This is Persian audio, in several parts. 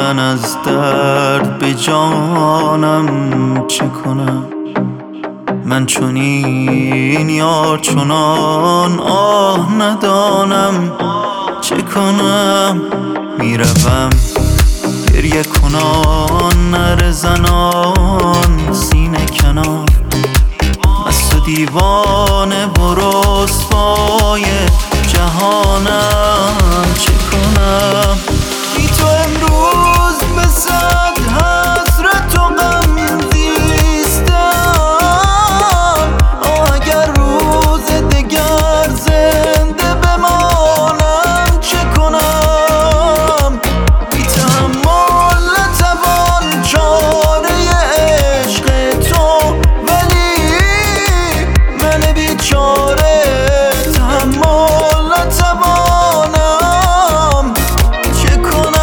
من از درد به جانم چه کنم؟ من چنین یار چنان آه ندانم چه کنم؟ میروم گریه کنان نره زنان سینه کنار، مست و دیوانه و رسوای جهانم چه کنم؟ بی تو امروز به صد حسرت و غم زیستم، اگر روز دگر زنده بمانم چه کنم؟ بی تحمل نتوان چاره عشق تو، ولی من بیچاره تحمل نتوانم چه کنم؟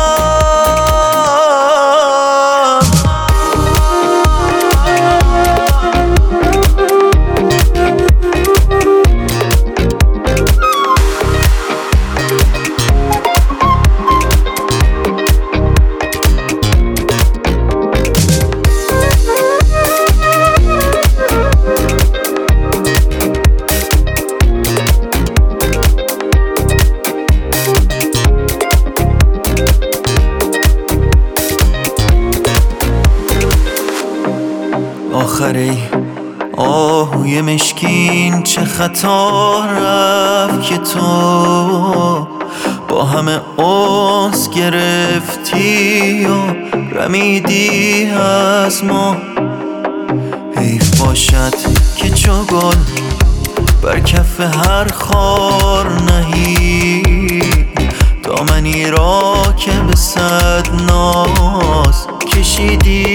آخری آهوی مشکین چه خطا رفت که تو با همه انس گرفتی و رمیدی از ما. حیف باشد که چو گل بر کف هر خار نهی، دامنی را که به صد ناز کشیدی